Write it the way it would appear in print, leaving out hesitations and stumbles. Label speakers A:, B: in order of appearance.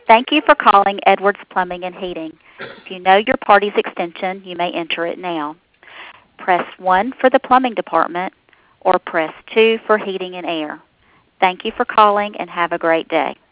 A: Thank you for calling Edwards Plumbing and Heating. If you know your party's extension, you may enter it now. Press 1 for the plumbing department or press 2 for heating and air. Thank you for calling and have a great day.